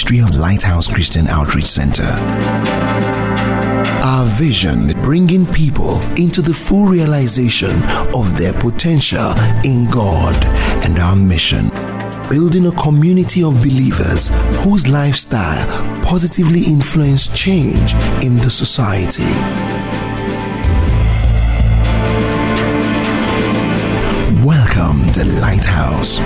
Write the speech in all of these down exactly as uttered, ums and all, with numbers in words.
ministry of Lighthouse Christian Outreach Center. Our vision, bringing people into the full realization of their potential in God, and our mission, building a community of believers whose lifestyle positively influence change in the society. Welcome to Lighthouse.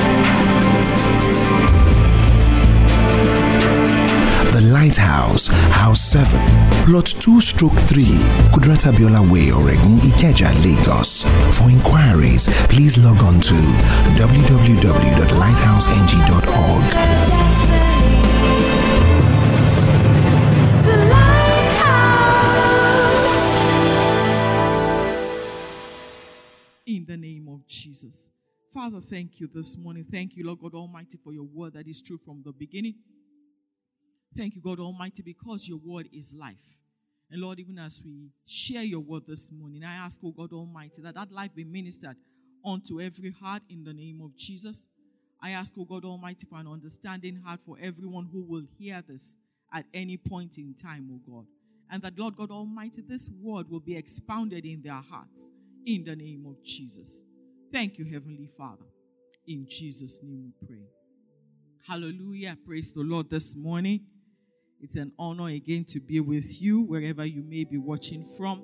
The Lighthouse, House seven, Plot two stroke three, Kudrata Biola Way, Oregon, Ikeja, Lagos. For inquiries, please log on to w w w dot lighthouse n g dot org. In the name of Jesus. Father, thank you this morning. Thank you, Lord God Almighty, for your word that is true from the beginning. Thank you, God Almighty, because your word is life. And Lord, even as we share your word this morning, I ask, oh God Almighty, that that life be ministered unto every heart in the name of Jesus. I ask, oh God Almighty, for an understanding heart for everyone who will hear this at any point in time, oh God. And that, Lord God Almighty, this word will be expounded in their hearts in the name of Jesus. Thank you, Heavenly Father. In Jesus' name we pray. Hallelujah. Praise the Lord this morning. It's an honor again to be with you wherever you may be watching from.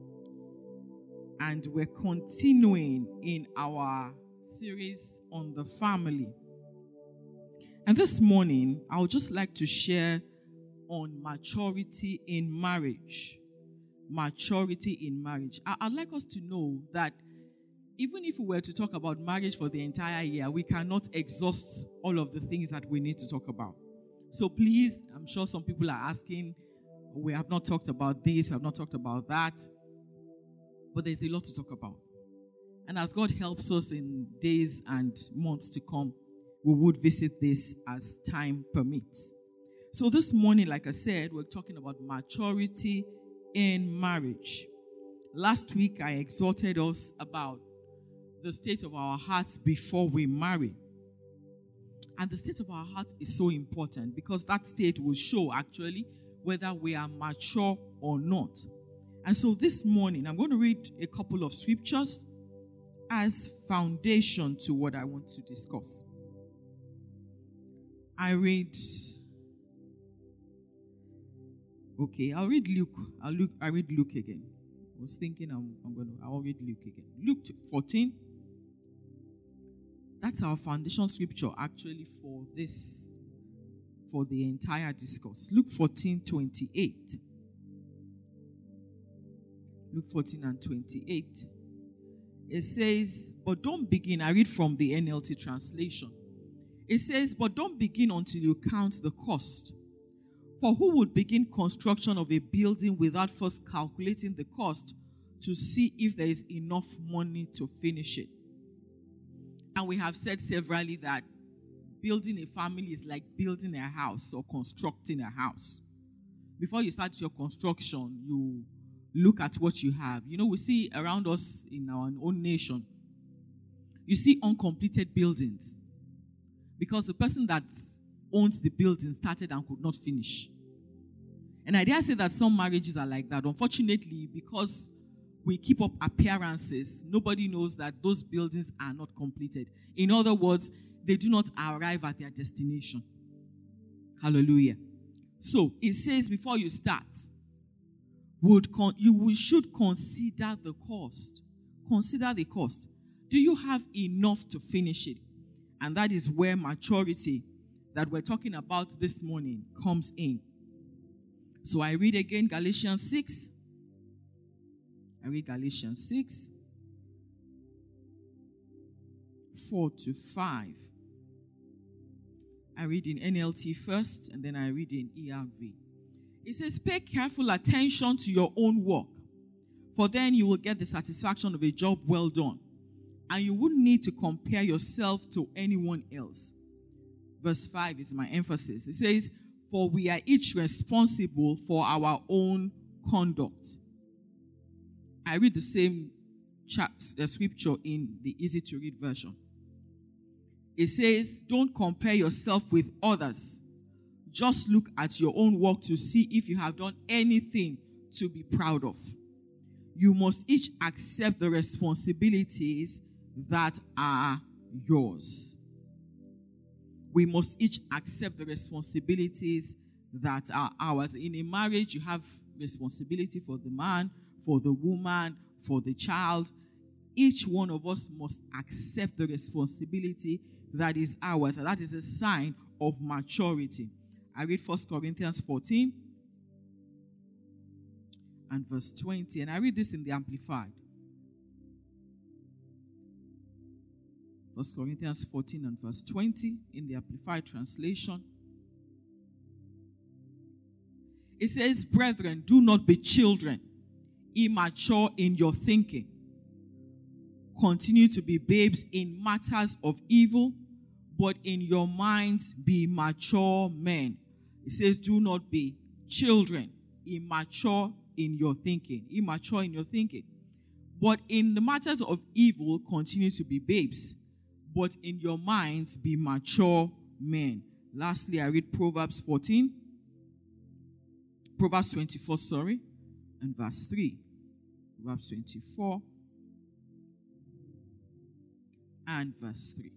And we're continuing in our series on the family. And this morning, I would just like to share on maturity in marriage. Maturity in marriage. I- I'd like us to know that even if we were to talk about marriage for the entire year, we cannot exhaust all of the things that we need to talk about. So please, I'm sure some people are asking, we have not talked about this, we have not talked about that. But there's a lot to talk about. And as God helps us in days and months to come, we would visit this as time permits. So this morning, like I said, we're talking about maturity in marriage. Last week, I exhorted us about the state of our hearts before we marry. And the state of our heart is so important because that state will show actually whether we are mature or not. And so this morning, I'm going to read a couple of scriptures as foundation to what I want to discuss. I read, okay, I'll read Luke. I'll look, I read Luke again. I was thinking I'm, I'm going to, I'll read Luke again. Luke fourteen. That's our foundation scripture actually for this, for the entire discourse. Luke fourteen, twenty-eight. Luke fourteen and twenty-eight. It says, but don't begin. I read from the N L T translation. It says, but don't begin until you count the cost. For who would begin construction of a building without first calculating the cost to see if there is enough money to finish it? And we have said severally that building a family is like building a house or constructing a house. Before you start your construction, you look at what you have. You know, we see around us in our own nation, you see uncompleted buildings because the person that owns the building started and could not finish. And I dare say that some marriages are like that. Unfortunately, because we keep up appearances, nobody knows that those buildings are not completed. In other words, they do not arrive at their destination. Hallelujah. So it says before you start, would con- you we should consider the cost. Consider the cost. Do you have enough to finish it? And that is where maturity that we're talking about this morning comes in. So I read again Galatians six. I read Galatians six, four to five. I read in N L T first, and then I read in E R V. It says, pay careful attention to your own work, for then you will get the satisfaction of a job well done, and you wouldn't need to compare yourself to anyone else. Verse five is my emphasis. It says, for we are each responsible for our own conduct. I read the same chapter, scripture in the easy-to-read version. It says, don't compare yourself with others. Just look at your own work to see if you have done anything to be proud of. You must each accept the responsibilities that are yours. We must each accept the responsibilities that are ours. In a marriage, you have responsibility for the man, for the woman, for the child. Each one of us must accept the responsibility that is ours, and that is a sign of maturity. I read First Corinthians fourteen and verse twenty, and I read this in the Amplified. First Corinthians fourteen and verse twenty in the Amplified translation. It says, "Brethren, do not be children, immature in your thinking. Continue to be babes in matters of evil, but in your minds be mature men." It says, do not be children, immature in your thinking. Immature in your thinking. But in the matters of evil, continue to be babes, but in your minds be mature men. Lastly, I read Proverbs fourteen. Proverbs twenty-four, sorry, and verse three. Proverbs twenty-four and verse three.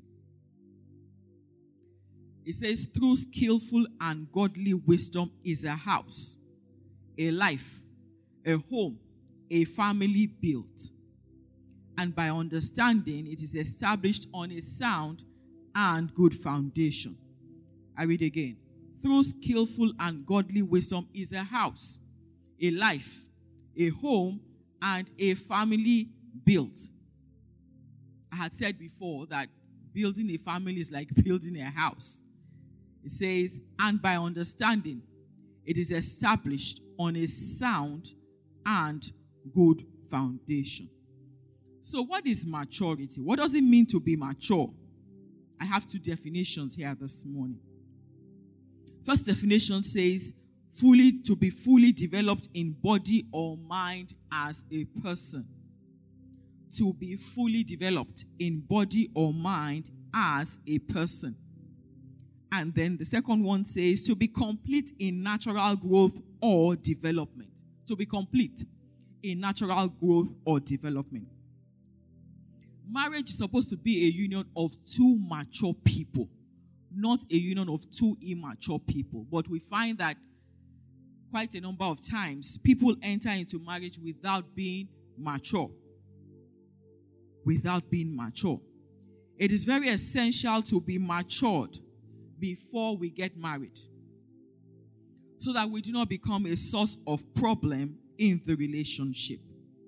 It says, through skillful and godly wisdom is a house, a life, a home, a family built. And by understanding, it is established on a sound and good foundation. I read again. Through skillful and godly wisdom is a house, a life, a home, and a family built. I had said before that building a family is like building a house. It says, and by understanding, it is established on a sound and good foundation. So what is maturity? What does it mean to be mature? I have two definitions here this morning. First definition says, fully to be fully developed in body or mind as a person. To be fully developed in body or mind as a person. And then the second one says, to be complete in natural growth or development. To be complete in natural growth or development. Marriage is supposed to be a union of two mature people, not a union of two immature people. But we find that quite a number of times, people enter into marriage without being mature. Without being mature. It is very essential to be matured before we get married, so that we do not become a source of problem in the relationship.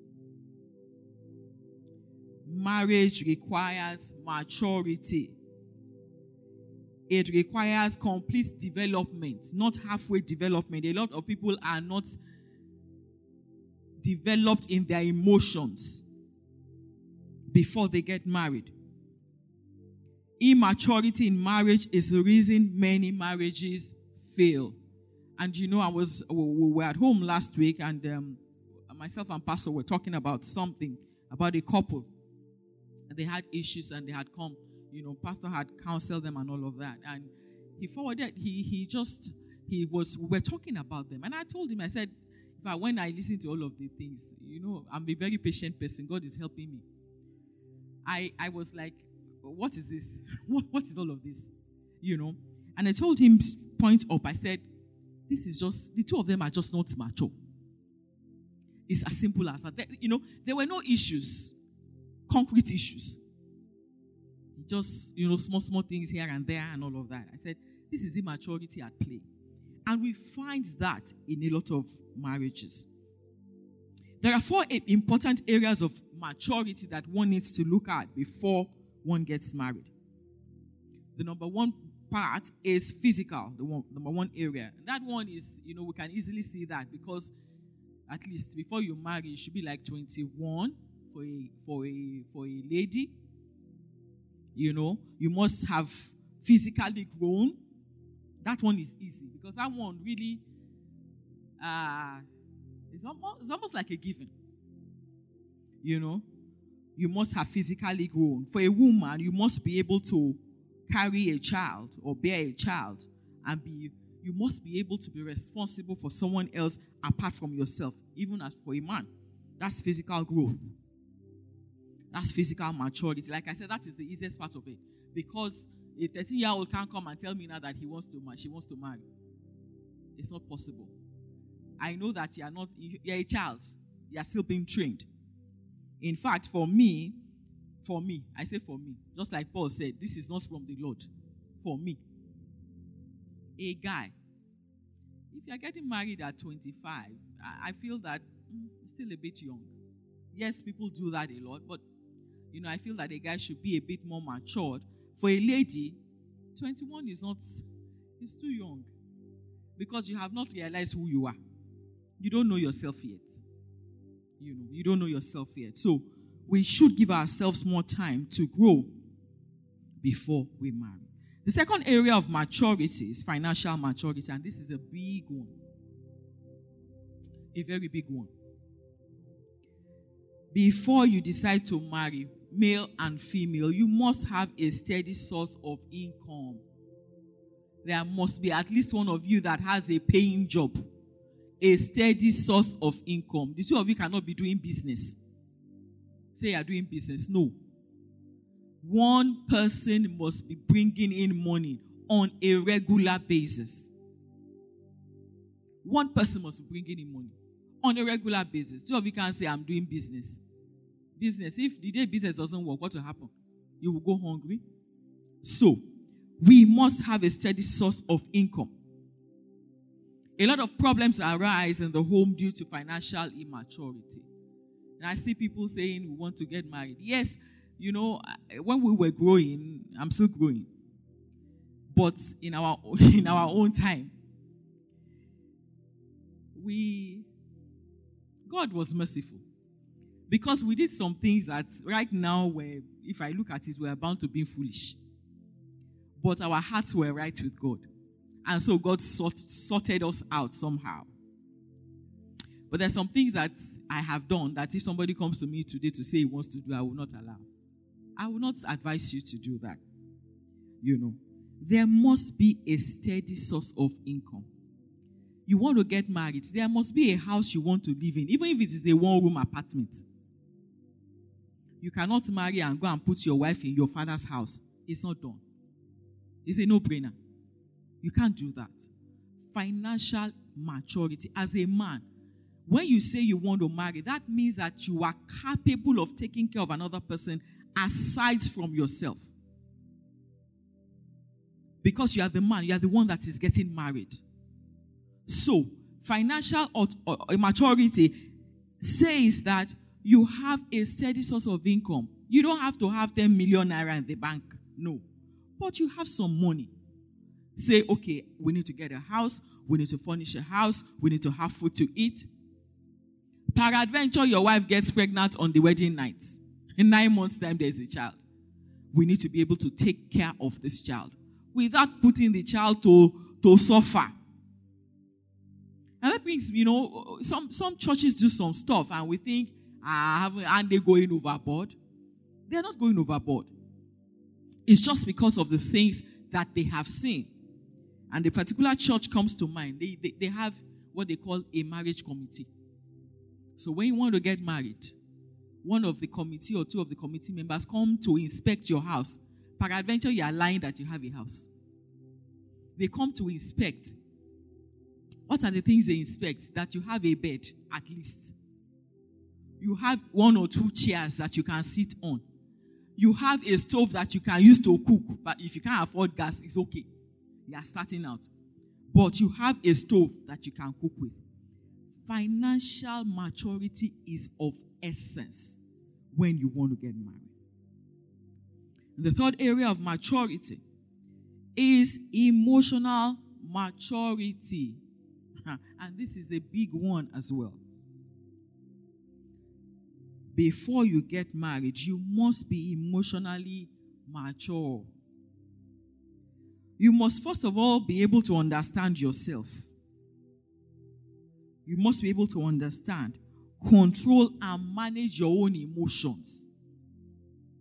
Marriage requires maturity. It requires complete development, not halfway development. A lot of people are not developed in their emotions before they get married. Immaturity in marriage is the reason many marriages fail. And you know, I was we were at home last week, and um, myself and Pastor were talking about something, about a couple. They had issues and they had come. You know, Pastor had counseled them and all of that. And he forwarded, he he just, he was, we were talking about them. And I told him, I said, if I, when I listen to all of the things, you know, I'm a very patient person. God is helping me. I, I was like, what is this? What, what is all of this? You know? And I told him, point up, I said, this is just, the two of them are just not mature. It's as simple as that. They, you know, there were no issues, concrete issues. Just, you know, small, small things here and there and all of that. I said, this is immaturity at play. And we find that in a lot of marriages. There are four important areas of maturity that one needs to look at before one gets married. The number one part is physical, the one, number one area. And that one is, you know, we can easily see that because at least before you marry, you should be like twenty-one for a, for a, for a lady. You know, you must have physically grown. That one is easy because that one really uh, is almost, it's almost like a given. You know, you must have physically grown. For a woman, you must be able to carry a child or bear a child and be, You must be able to be responsible for someone else apart from yourself, even as for a man. That's physical growth. That's physical maturity. Like I said, that is the easiest part of it. Because a thirteen-year-old can't come and tell me now that he wants to marry, she wants to marry. It's not possible. I know that you are not, you're a child. You are still being trained. In fact, for me, for me, I say for me, just like Paul said, this is not from the Lord. For me, a guy, if you're getting married at twenty-five, I feel that mm, it's still a bit young. Yes, people do that a lot, but you know, I feel that a guy should be a bit more matured. For a lady, twenty-one is not, it's too young. Because you have not realized who you are. You don't know yourself yet. You know, you don't know yourself yet. So we should give ourselves more time to grow before we marry. The second area of maturity is financial maturity, and this is a big one. A very big one. Before you decide to marry, male and female, you must have a steady source of income. There must be at least one of you that has a paying job, a steady source of income. The two of you cannot be doing business. Say you are doing business. No. One person must be bringing in money on a regular basis. One person must be bringing in money on a regular basis. Two of you can't say, I'm doing business. Business. If the day business doesn't work, what will happen? You will go hungry. So, we must have a steady source of income. A lot of problems arise in the home due to financial immaturity. And I see people saying we want to get married. Yes, you know, when we were growing, I'm still growing. But in our in our own time, we God was merciful. Because we did some things that right now, where if I look at it, we are bound to be foolish. But our hearts were right with God. And so God sort, sorted us out somehow. But there's some things that I have done that if somebody comes to me today to say he wants to do, I will not allow. I will not advise you to do that. You know, there must be a steady source of income. You want to get married, there must be a house you want to live in, even if it is a one-room apartment. You cannot marry and go and put your wife in your father's house. It's not done. It's a no-brainer. You can't do that. Financial maturity. As a man, when you say you want to marry, that means that you are capable of taking care of another person aside from yourself. Because you are the man, you are the one that is getting married. So, financial maturity says that you have a steady source of income. You don't have to have ten million naira in the bank. No. But you have some money. Say, okay, we need to get a house. We need to furnish a house. We need to have food to eat. Peradventure, your wife gets pregnant on the wedding night. In nine months' time, there's a child. We need to be able to take care of this child without putting the child to, to suffer. And that means, you know, some, some churches do some stuff and we think, ah, aren't they going overboard? They're not going overboard. It's just because of the things that they have seen. And the particular church comes to mind. They, they, they have what they call a marriage committee. So when you want to get married, one of the committee or two of the committee members come to inspect your house. Peradventure, you are lying that you have a house. They come to inspect. What are the things they inspect? That you have a bed, at least. You have one or two chairs that you can sit on. You have a stove that you can use to cook. But if you can't afford gas, it's okay. You are starting out. But you have a stove that you can cook with. Financial maturity is of essence when you want to get married. The third area of maturity is emotional maturity. And this is a big one as well. Before you get married, you must be emotionally mature. You must first of all be able to understand yourself. You must be able to understand, control, and manage your own emotions.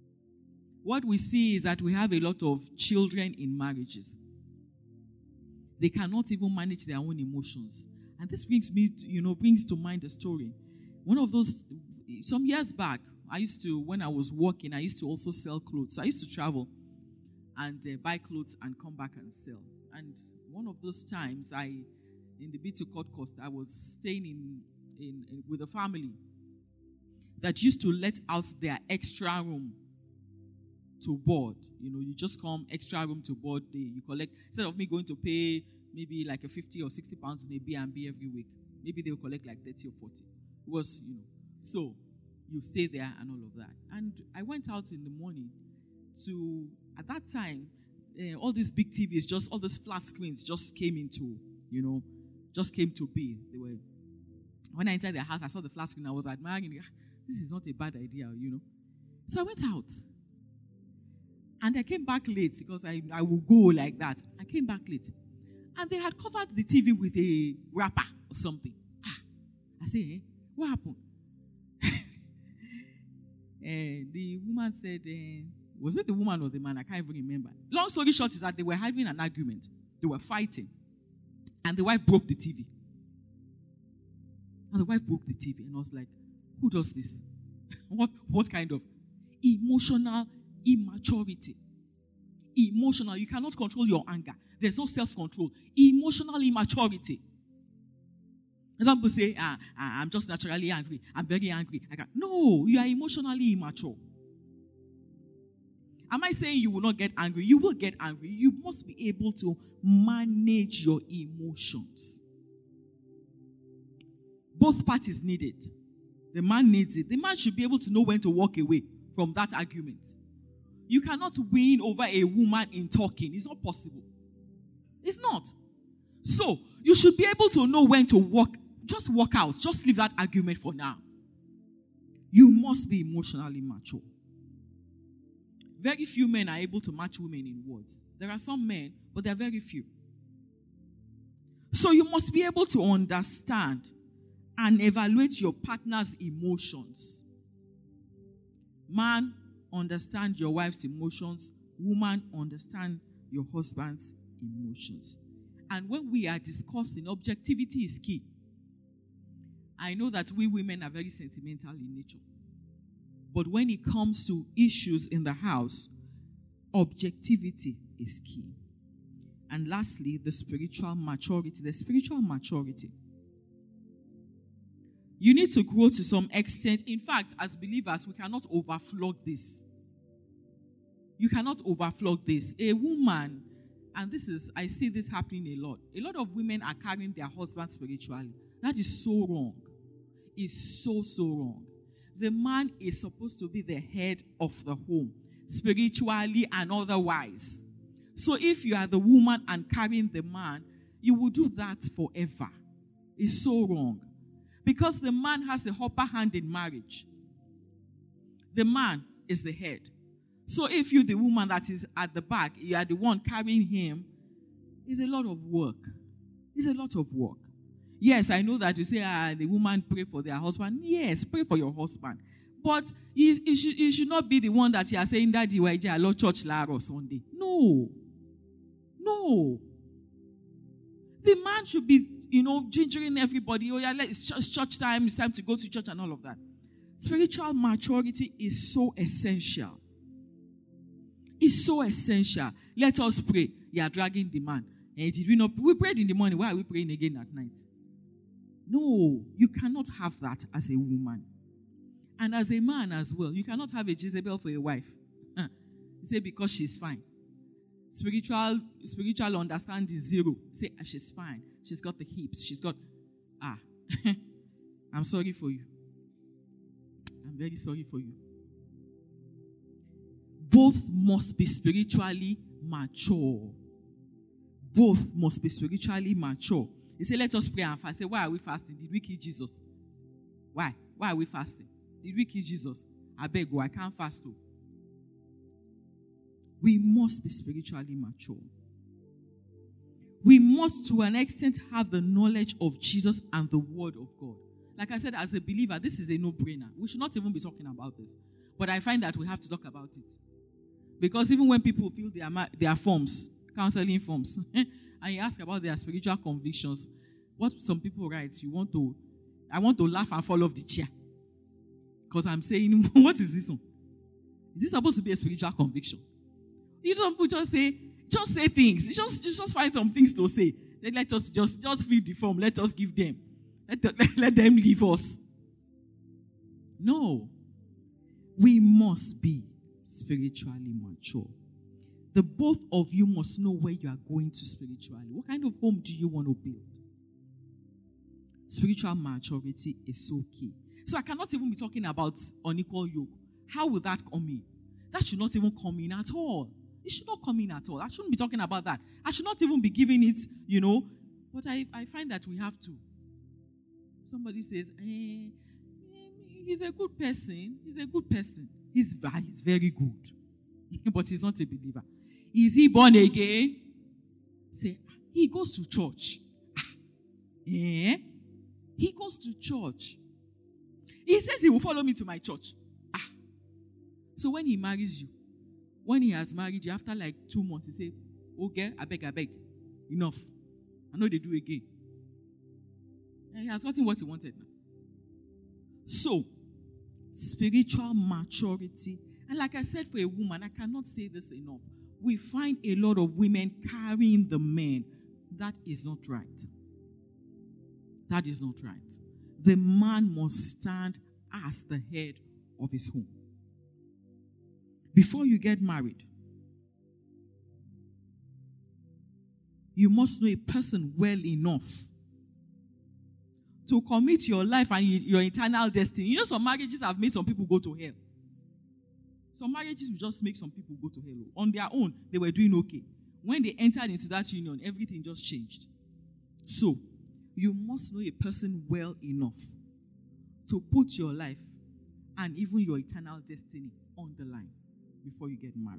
What we see is that we have a lot of children in marriages. They cannot even manage their own emotions. And this brings me, to, you know, brings to mind a story. One of those, some years back, I used to, when I was working, I used to also sell clothes. So I used to travel and uh, buy clothes and come back and sell. And one of those times, I, in the bid to cut cost, I was staying in, in, in with a family that used to let out their extra room to board. You know, you just come extra room to board. They, you collect, instead of me going to pay maybe like a fifty or sixty pounds in a B and B every week, maybe they will collect like thirty or forty. It was, you know, so you stay there and all of that. And I went out in the morning to, at that time, uh, all these big T Vs, just all these flat screens just came into, you know, just came to be. They were, when I entered their house, I saw the flat screen, I was admiring, this is not a bad idea, you know. So I went out. And I came back late because I, I will go like that. I came back late. And they had covered the T V with a wrapper or something. Ah, I said, eh, what happened? And the woman said, uh, was it the woman or the man? I can't even remember. Long story short is that they were having an argument. They were fighting. And the wife broke the T V. And the wife broke the T V. And I was like, who does this? what, what kind of emotional immaturity? Emotional. You cannot control your anger. There's no self-control. Emotional immaturity. Some people say, ah, ah, I'm just naturally angry. I'm very angry. I can't. No, you are emotionally immature. Am I saying you will not get angry? You will get angry. You must be able to manage your emotions. Both parties need it. The man needs it. The man should be able to know when to walk away from that argument. You cannot win over a woman in talking. It's not possible. It's not. So, you should be able to know when to walk. Just walk out. Just leave that argument for now. You must be emotionally mature. Very few men are able to match women in words. There are some men, but there are very few. So, you must be able to understand and evaluate your partner's emotions. Man, understand your wife's emotions. Woman, understand your husband's emotions. And when we are discussing, objectivity is key. I know that we women are very sentimental in nature. But when it comes to issues in the house, objectivity is key. And lastly, the spiritual maturity. The spiritual maturity. You need to grow to some extent. In fact, as believers, we cannot overflog this. You cannot overflog this. A woman, and this is, I see this happening a lot. A lot of women are carrying their husband spiritually. That is so wrong. It's so, so wrong. The man is supposed to be the head of the home, spiritually and otherwise. So if you are the woman and carrying the man, you will do that forever. It's so wrong. Because the man has the upper hand in marriage. The man is the head. So if you're the woman that is at the back, you are the one carrying him, it's a lot of work. It's a lot of work. Yes, I know that you say, ah, the woman pray for their husband. Yes, pray for your husband. But you, you, should, you should not be the one that you are saying, Daddy, why I love church on Sunday. No. No. The man should be, you know, gingering everybody. Oh, yeah, it's church, church time. It's time to go to church and all of that. Spiritual maturity is so essential. It's so essential. Let us pray. You are dragging the man. And did we not? We prayed in the morning. Why are we praying again at night? No, you cannot have that as a woman. And as a man as well, you cannot have a Jezebel for a wife. Huh. You say because she's fine. Spiritual, spiritual understanding zero. Say ah, she's fine. She's got the hips. She's got, ah, I'm sorry for you. I'm very sorry for you. Both must be spiritually mature. Both must be spiritually mature. He said, let us pray and fast. Say, why are we fasting? Did we kill Jesus? Why? Why are we fasting? Did we kill Jesus? I beg you, I can't fast too. We must be spiritually mature. We must, to an extent, have the knowledge of Jesus and the Word of God. Like I said, as a believer, this is a no-brainer. We should not even be talking about this. But I find that we have to talk about it. Because even when people fill their, their forms, counseling forms, and and you ask about their spiritual convictions, what some people write, you want to, I want to laugh and fall off the chair. Because I'm saying, what is this one? Is this supposed to be a spiritual conviction? You don't just say, just say things. You just, you just find some things to say. Then let us just, just fill the form. Let us give them. Let, let, let them leave us. No. We must be spiritually mature. The both of you must know where you are going to spiritually. What kind of home do you want to build? Spiritual maturity is so key. So I cannot even be talking about unequal yoke. How will that come in? That should not even come in at all. It should not come in at all. I shouldn't be talking about that. I should not even be giving it, you know. But I, I find that we have to. Somebody says, eh, he's a good person. He's a good person. He's, he's very good. But he's not a believer. Is he born again? Say, he goes to church. Eh? He goes to church. He says he will follow me to my church. Ah. So when he marries you, when he has married you, after like two months, he says, okay, I beg, I beg. Enough. I know they do again. And he has gotten what he wanted now. So, spiritual maturity. And like I said, for a woman, I cannot say this enough. We find a lot of women carrying the men. That is not right. That is not right. The man must stand as the head of his home. Before you get married, you must know a person well enough to commit your life and your eternal destiny. You know, some marriages have made some people go to hell. Some marriages will just make some people go to hell. On their own, they were doing okay. When they entered into that union, everything just changed. So, you must know a person well enough to put your life and even your eternal destiny on the line before you get married.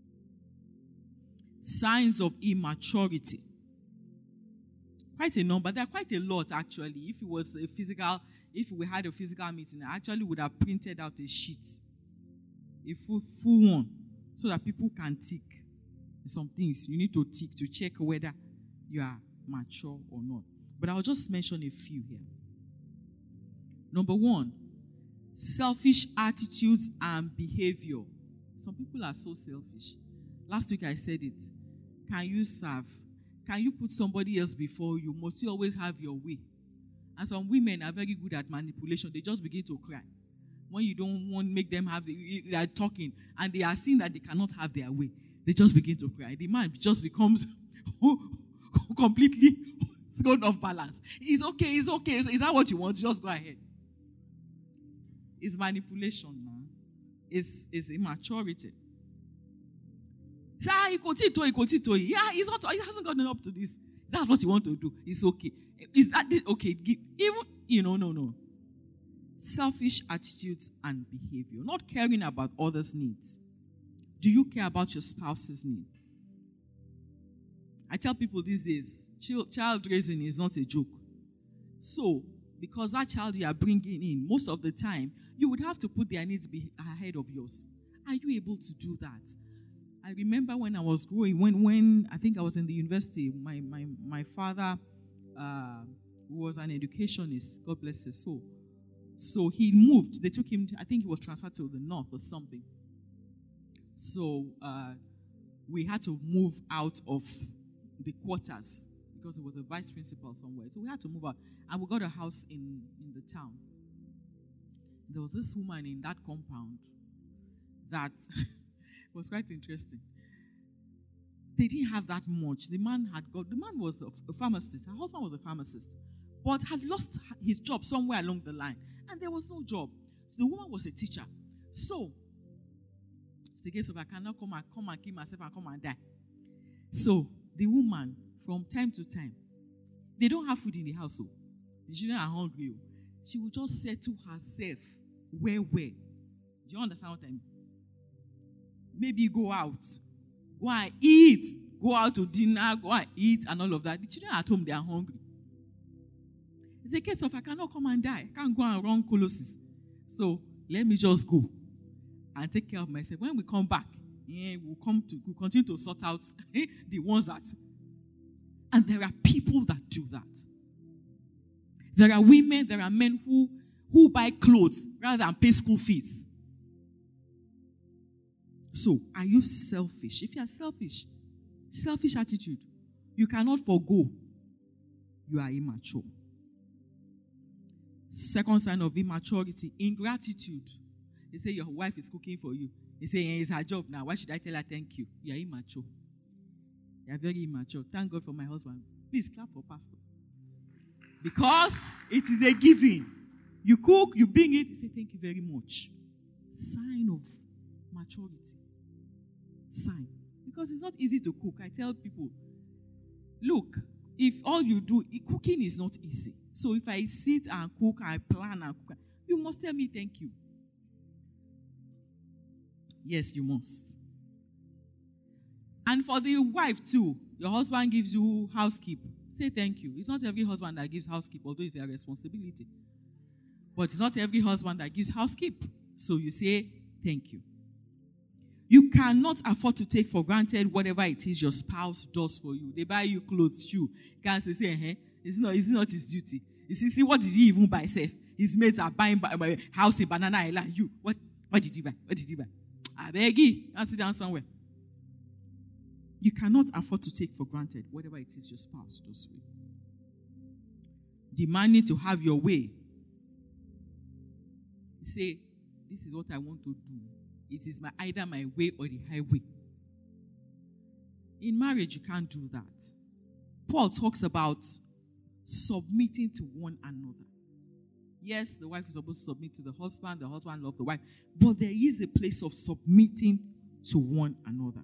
Signs of immaturity. Quite a number. There are quite a lot, actually. If it was a physical, if we had a physical meeting, I actually would have printed out a sheet. A full, full one. So that people can tick some things. You need to tick to check whether you are mature or not. But I'll just mention a few here. Number one, selfish attitudes and behavior. Some people are so selfish. Last week I said it. Can you serve? Can you put somebody else before you? Must you always have your way? And some women are very good at manipulation. They just begin to cry. When you don't want to make them have, they are talking, and they are seeing that they cannot have their way. They just begin to cry. The man just becomes completely thrown off balance. It's okay, it's okay. Is that what you want? Just go ahead. It's manipulation, man. It's, it's immaturity. Ah, yeah, he's not, he hasn't gotten up to this. That's what you want to do. It's okay. Is that okay? Even, you know, no, no. Selfish attitudes and behavior. Not caring about others' needs. Do you care about your spouse's need? I tell people these days, child raising is not a joke. So, because that child you are bringing in, most of the time, you would have to put their needs be ahead of yours. Are you able to do that? I remember when I was growing, when, when I think I was in the university, my, my, my father uh, was an educationist, God bless his soul. So he moved. They took him, to, I think he was transferred to the north or something. So uh, we had to move out of the quarters because it was a vice principal somewhere. So we had to move out. And we got a house in, in the town. There was this woman in that compound that was quite interesting. They didn't have that much. The man had got, the man was a, a pharmacist. Her husband was a pharmacist, but had lost his job somewhere along the line. And there was no job. So the woman was a teacher. So, it's a case of I cannot come and come and kill myself and come and die. So, the woman, from time to time, they don't have food in the household. The children are hungry. She will just say to herself, where, where? Do you understand what I mean? Maybe go out. Go and eat. Go out to dinner. Go and eat and all of that. The children at home, they are hungry. It's a case of I cannot come and die. I can't go and run Colossus. So let me just go and take care of myself. When we come back, yeah, we'll come to we'll continue to sort out the ones that. And there are people that do that. There are women, there are men who, who buy clothes rather than pay school fees. So, are you selfish? If you are selfish, selfish attitude, you cannot forgo. You are immature. Second sign of immaturity, ingratitude. They say your wife is cooking for you. They say it's her job now. Why should I tell her thank you? You are immature. You are very immature. Thank God for my husband. Please clap for pastor. Because it is a giving. You cook, you bring it, you say thank you very much. Sign of maturity. Sign. Because it's not easy to cook. I tell people, look, if all you do, cooking is not easy. So if I sit and cook, I plan and cook, you must tell me thank you. Yes, you must. And for the wife too, your husband gives you housekeep. Say thank you. It's not every husband that gives housekeep, although it's their responsibility. But it's not every husband that gives housekeep. So you say thank you. You cannot afford to take for granted whatever it is your spouse does for you. They buy you clothes, shoe. You can't say, hey, it's not, it's not his duty. You see, see, what did he even buy self? His mates are buying a house in Banana Island. You, what, what did he buy? What did he buy? I beg you, I'll sit down somewhere. You cannot afford to take for granted whatever it is your spouse does for you. Demanding to have your way. You say, this is what I want to do. It is my, either my way or the highway. In marriage, you can't do that. Paul talks about submitting to one another. Yes, the wife is supposed to submit to the husband, the husband loves the wife, but there is a place of submitting to one another.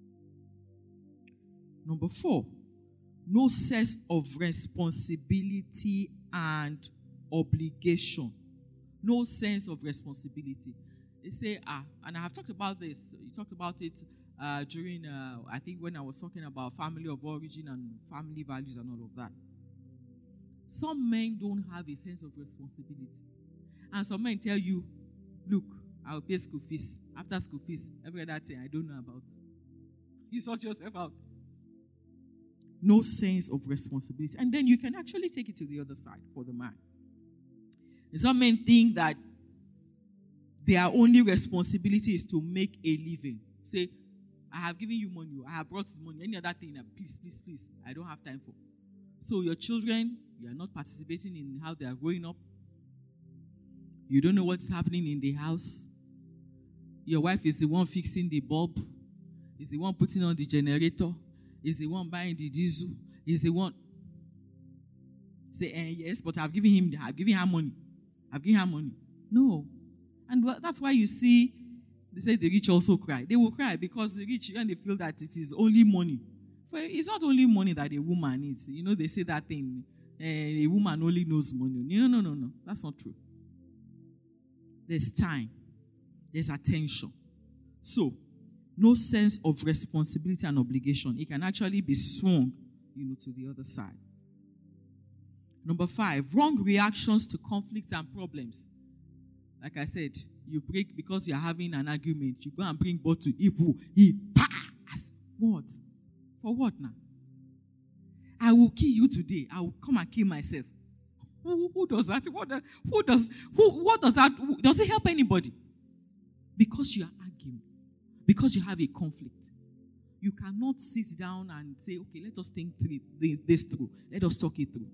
Number four, no sense of responsibility and obligation. No sense of responsibility. They say, ah, and I have talked about this. You talked about it uh, during, uh, I think, when I was talking about family of origin and family values and all of that. Some men don't have a sense of responsibility. And some men tell you, look, I'll pay school fees. After school fees, every other thing I don't know about. You sort yourself out. No sense of responsibility. And then you can actually take it to the other side for the man. Some men think that their only responsibility is to make a living. Say, I have given you money, I have brought money, any other thing, please, please, please, I don't have time for. So your children, you are not participating in how they are growing up. You don't know what's happening in the house. Your wife is the one fixing the bulb, is the one putting on the generator, is the one buying the diesel, is the one. Say, eh, yes, but I've given him, I've given her money. I've given her money. No. And that's why you see, they say the rich also cry. They will cry because the rich, when they feel that it is only money. For it's not only money that a woman needs. You know, they say that thing, uh, a woman only knows money. No, no, no, no. That's not true. There's time. There's attention. So, no sense of responsibility and obligation. It can actually be swung, you know, to the other side. Number five, wrong reactions to conflicts and problems. Like I said, you break because you're having an argument. You go and bring bottle. Ibu, he pass. What? For what now? I will kill you today. I will come and kill myself. Who, who does that? What, who does? Who? What does that? Who, does it help anybody? Because you are arguing. Because you have a conflict. You cannot sit down and say, okay, let us think this through. Let us talk it through.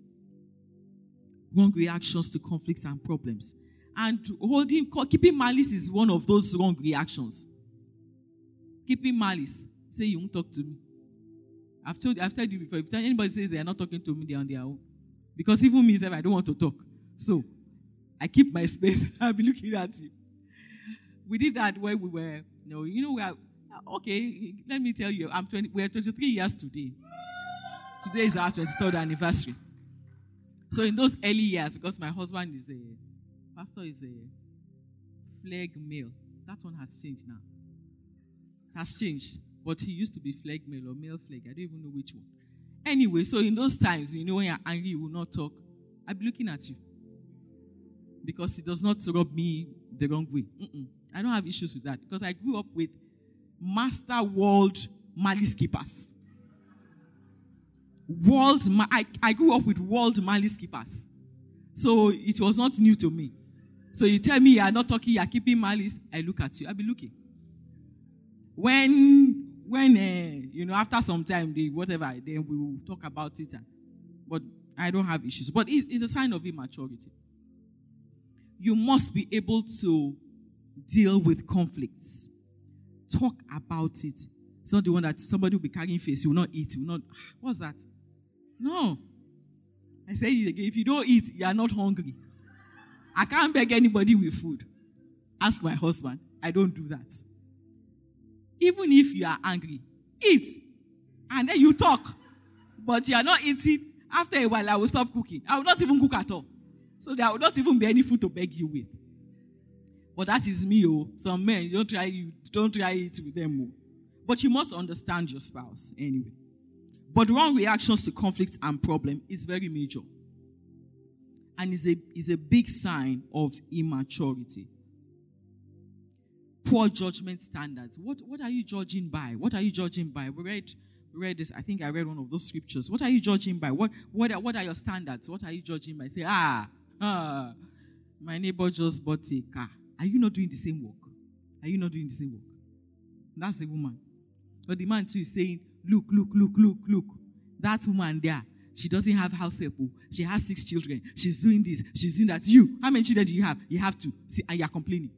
Wrong reactions to conflicts and problems. And holding, keeping malice is one of those wrong reactions. Keeping malice. Say, you won't talk to me. I've told, I've told you before, if anybody says they are not talking to me, they are on their own. Because even me, I don't want to talk. So, I keep my space. I'll be looking at you. We did that when we were, you know, you know we are, okay, let me tell you, I'm twenty, we're twenty-three years today. Today is our twenty-third anniversary. So in those early years, because my husband is a, pastor is a flag male. That one has changed now. It has changed. But he used to be flag male or male flag. I don't even know which one. Anyway, so in those times, you know, when you're angry, you will not talk. I'll be looking at you. Because it does not rub me the wrong way. Mm-mm. I don't have issues with that. Because I grew up with master world malice keepers. World, I, I grew up with world malice keepers. So it was not new to me. So you tell me you are not talking, you are keeping malice, I look at you, I'll be looking. When, when uh, you know, after some time, they, whatever, then we will talk about it. And, but I don't have issues. But it's, it's a sign of immaturity. You must be able to deal with conflicts. Talk about it. It's not the one that somebody will be carrying face, you will not eat, you will not, what's that? No. I say it again, if you don't eat, you are not hungry. I can't beg anybody with food. Ask my husband. I don't do that. Even if you are angry, eat. And then you talk. But you are not eating. After a while, I will stop cooking. I will not even cook at all. So there will not even be any food to beg you with. But that is me, oh. Some men, don't try, don't try it with them, oh. But you must understand your spouse anyway. But wrong reactions to conflict and problem is very major. And is a, is a big sign of immaturity. Poor judgment standards. What, what are you judging by? What are you judging by? We read, we read this. I think I read one of those scriptures. What are you judging by? What, what, are, what are your standards? What are you judging by? Say, ah, ah, my neighbor just bought a car. Are you not doing the same work? Are you not doing the same work? That's the woman. But the man too is saying, look, look, look, look, look. That woman there, she doesn't have house help. She has six children. She's doing this. She's doing that. You, how many children do you have? You have two. See, and you're complaining.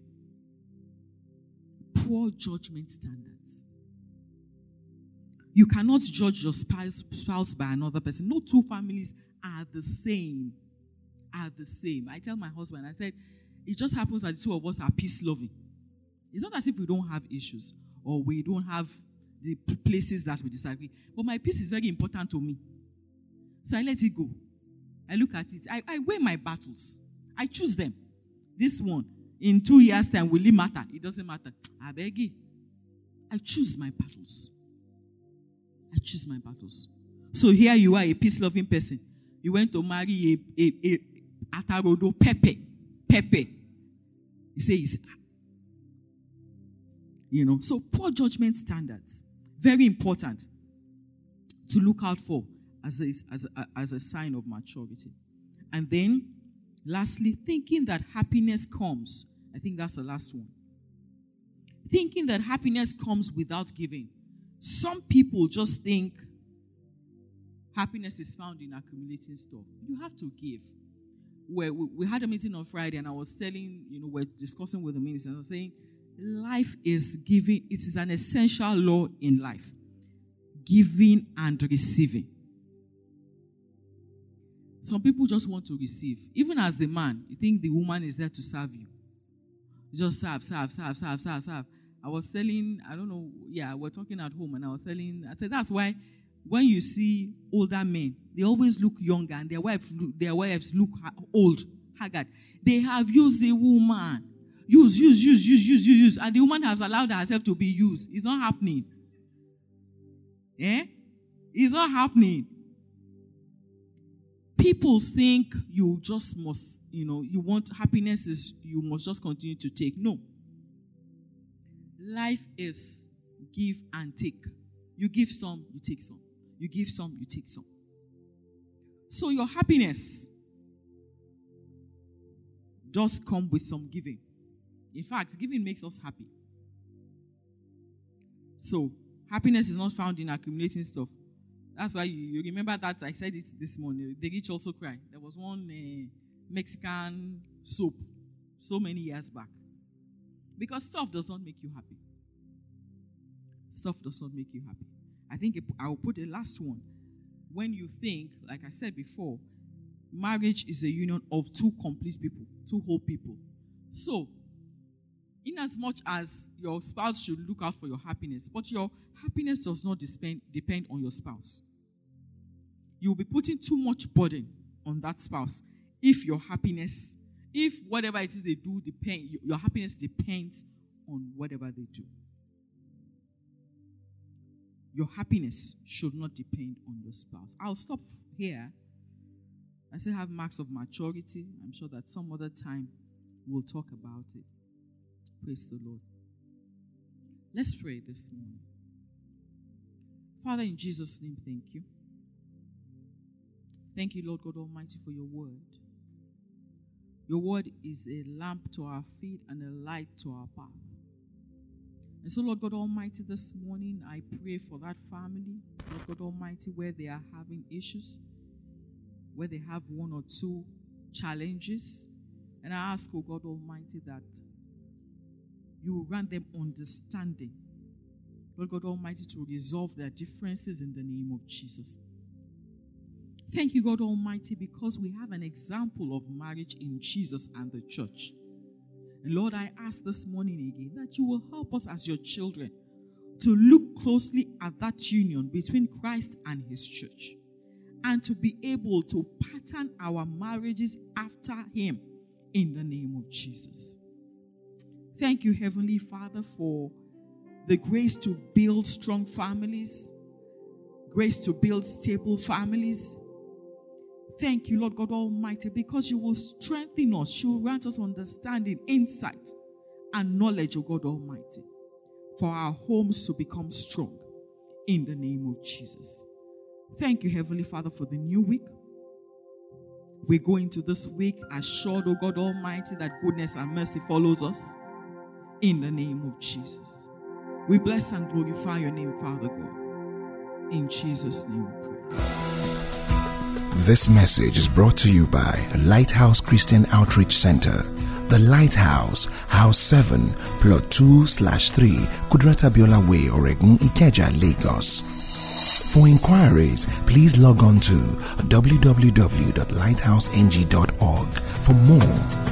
Poor judgment standards. You cannot judge your spouse, spouse by another person. No two families are the same. Are the same. I tell my husband, I said, it just happens that the two of us are peace-loving. It's not as if we don't have issues or we don't have the places that we disagree. But my peace is very important to me. So I let it go. I look at it. I, I weigh my battles. I choose them. This one, in two years' time, will it matter? It doesn't matter. I beg you. I choose my battles. I choose my battles. So here you are, a peace-loving person. You went to marry a, a, a Atarodo Pepe. Pepe. He says, you know, so poor judgment standards. Very important to look out for as a, as a, as a sign of maturity. And then, lastly, thinking that happiness comes. I think that's the last one. Thinking that happiness comes without giving. Some people just think happiness is found in accumulating stuff. You have to give. Where we, we had a meeting on Friday, and I was telling, you know, we're discussing with the minister, and I was saying, life is giving. It is an essential law in life. Giving and receiving. Some people just want to receive. Even as the man, you think the woman is there to serve you. Just serve, serve, serve, serve, serve, serve. I was telling, I don't know, yeah, we're talking at home, and I was telling, I said, that's why when you see older men, they always look younger, and their wives, their wives look old, haggard. They have used the woman. Use, use, use, use, use, use, use. And the woman has allowed herself to be used. It's not happening. Eh? It's not happening. People think you just must, you know, you want happiness is you must just continue to take. No. Life is give and take. You give some, you take some. You give some, you take some. So your happiness does come with some giving. In fact, giving makes us happy. So, happiness is not found in accumulating stuff. That's why you, you remember that I said it this morning. The rich also cry. There was one uh, Mexican soap so many years back. Because stuff does not make you happy. Stuff does not make you happy. I think I will put the last one. When you think, like I said before, marriage is a union of two complete people, two whole people. So, in as much as your spouse should look out for your happiness, but your happiness does not depend, depend on your spouse. You will be putting too much burden on that spouse if your happiness, if whatever it is they do, depend, your happiness depends on whatever they do. Your happiness should not depend on your spouse. I'll stop here. I still have marks of maturity. I'm sure that some other time we'll talk about it. Praise the Lord. Let's pray this morning. Father, in Jesus' name, thank you. Thank you, Lord God Almighty, for your word. Your word is a lamp to our feet and a light to our path. And so, Lord God Almighty, this morning I pray for that family, Lord God Almighty, where they are having issues, where they have one or two challenges. And I ask, oh God Almighty, that you will grant them understanding, Lord God Almighty, to resolve their differences in the name of Jesus. Thank you, God Almighty, because we have an example of marriage in Jesus and the church. And Lord, I ask this morning again that you will help us as your children to look closely at that union between Christ and his church, and to be able to pattern our marriages after him in the name of Jesus. Thank you, Heavenly Father, for the grace to build strong families, grace to build stable families. Thank you, Lord God Almighty, because you will strengthen us. You will grant us understanding, insight, and knowledge, O God Almighty, for our homes to become strong in the name of Jesus. Thank you, Heavenly Father, for the new week. We go into this week assured, O God Almighty, that goodness and mercy follows us in the name of Jesus. We bless and glorify your name, Father God. In Jesus' name we pray. This message is brought to you by Lighthouse Christian Outreach Center. The Lighthouse, House seven, Plot two slash three, Kudrata Biola Way, Oregon, Ikeja, Lagos. For inquiries, please log on to w w w dot lighthouse n g dot org for more.